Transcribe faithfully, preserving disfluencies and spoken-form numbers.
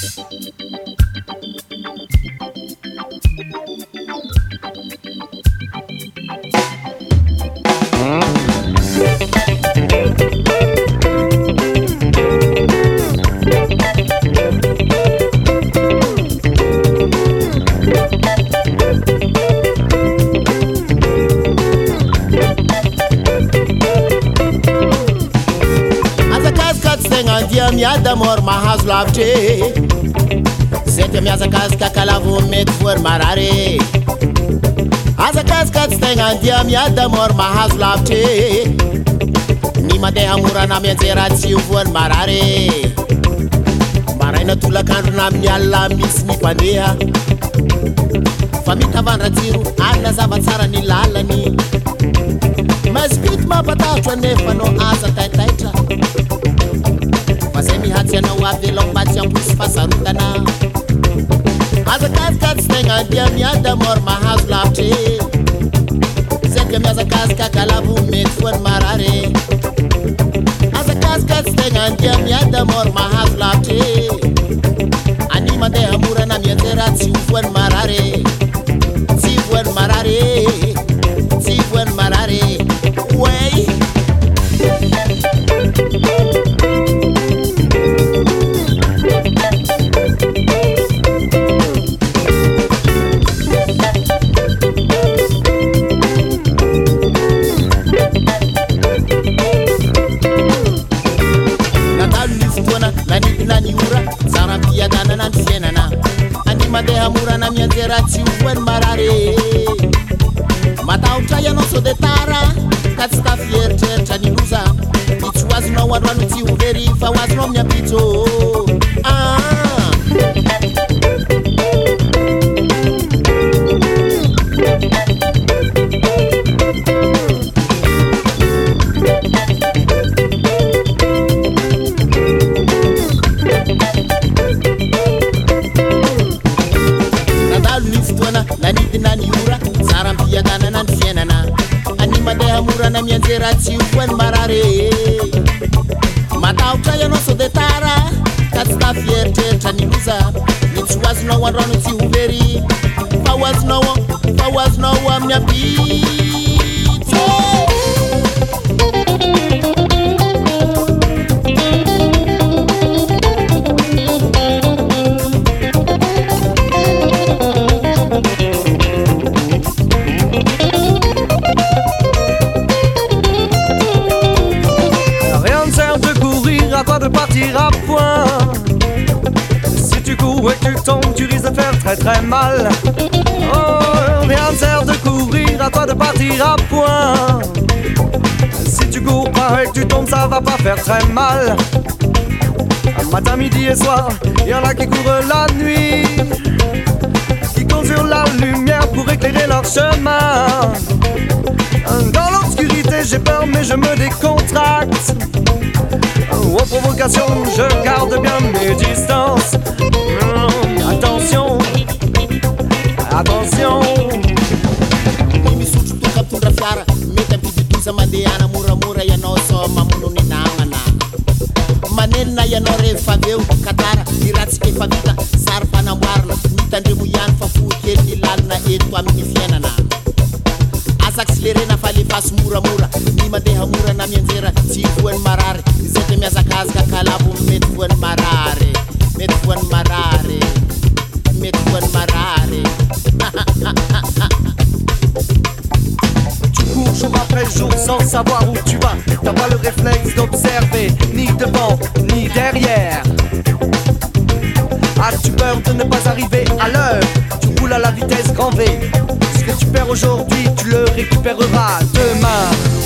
Miada mor mahazo lavitry Zay miazakazaka kalavo mety voany marary Azakazaka tsy tegna andia miada mor mahazo lavitry Ny mandeha morana mianjera tsy voany marary Maraina tolakandro na amin'ny alina misy ny mpandeha Fa mitavandra jiro arina zavatsara ny lalany Mazipity mampatahotro anefa no asa taitaitra Zay mihatsy anao avelao mba tsy amposy fasarotana Azakazaka tsy tegna andia miada mor mahazo lavitry Zay ka miazakazaka kalavo mety voany marary Azakazaka tsy tegna andia miada mor mahazo lavitry Any mandeha morana mianjera tsy voany marary Tsy voany marary Tsy voany marary Wey Mandeha morana mianjera tsy voany marary Matahotra ianao sao de tara Ka tsy tafieritreeritra ny loza Ny tsy ho azonao androano tsy ho very Fa ho azonao miampitso Ah Morana mianjera tsy voany marary Matahotra ianao sao de tara Ka tsy tafieritreeritra ny loza Ny tsy ho azonao androano tsy ho very Fa ho azonao Fa ho azonao amin'ny ampitso De partir à point. Si tu cours et que tu tombes, tu risques de faire très très mal. Oh, rien ne sert de courir, à toi de partir à point. Si tu cours pas et que tu tombes, ça va pas faire très mal. Matin, midi et soir, y en a qui courent la nuit, qui comptent sur la lumière pour éclairer leur chemin. Dans l'obscurité, j'ai peur, mais je me décontracte. Aux provocations, je garde bien mes distances. Mmh, attention, attention. Mimi sutu tu kaptundra fiara, meta piti tu mandeana mura mura ya no so mamuno ni namana. Manena ya no refa veu katara, dirats ke favita sar panamwarna, mitandrimu yan fa fuke ni lalna etu amini fianana. Accéléré na fali fas mura mura Ni mandeha mura na mianjera tsy voany marary Zay miazakazaka kalavo mety voany marary Mety voany marary Mety voany marary Tu cours jour après jour sans savoir où tu vas T'as pas le réflexe d'observer Ni devant, ni derrière As-tu peur de ne pas arriver à l'heure Tu roules à la vitesse grand V Ce que tu perds aujourd'hui, tu le récupéreras demain